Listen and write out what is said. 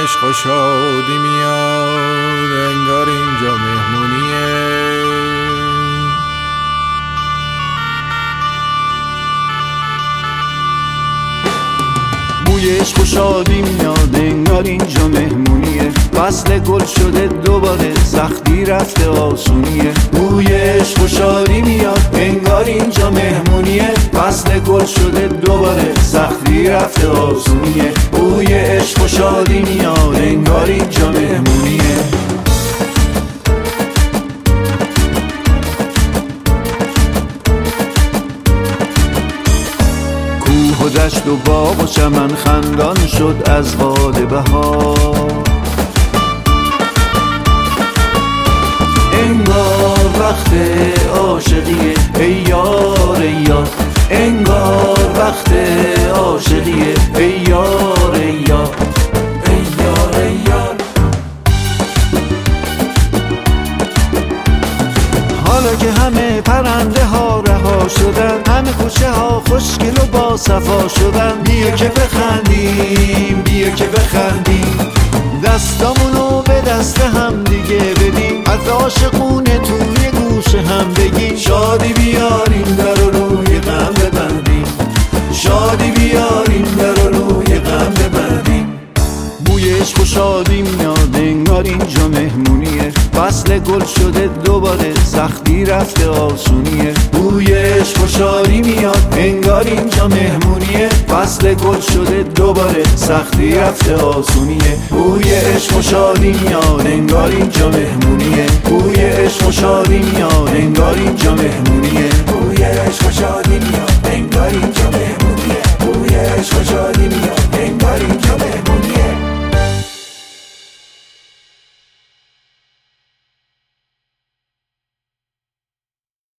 عشق و شادی میاد، انگار اینجا مهمونیه. بوی عشق و شادی میاد، انگار اینجا مهمونیه. فصل گل شده دوباره، سختی رفته آسونیه. بوی عشق و شادی میاد، انگار اینجا مهمونیه. فصل گل شده دوباره، سختی رفته آسونیه. بوی عشق و شادی میاد، انگار اینجا مهمونیه. کوه و دشت و باغ و چمن خندان شد از باد بهار. انگار وقت عاشقیه ای یار ای یار، انگار وقت عاشقیه ای یار ای یار، ای یار ای یار. حالا که همه پرنده ها رها شدن، همه کوچه ها خوشگل و با صفا شدن، بیا که بخندیم بیا که بخندیم، دستامونو به دست هم دیگه بدیم، از عاشقونه توی گوش هم بگیم. شادی بیاریم در روی غم ببندیم، شادی بیاریم در روی غم ببندیم. بوی عشق و شادی میاد، انگار اینجا مهمونیه. فصل گل شده دوباره، سختی رفته آسونیه. بوی عشق و شادی میاد، انگار اینجا مهمونیه. فصل گل شده دوباره، سختی رفته آسونیه. بوی عشق و شادی میاد، انگار اینجا مهمونیه. بوی عشق و شادی میاد، انگار اینجا مهمونیه. بوی عشق و شادی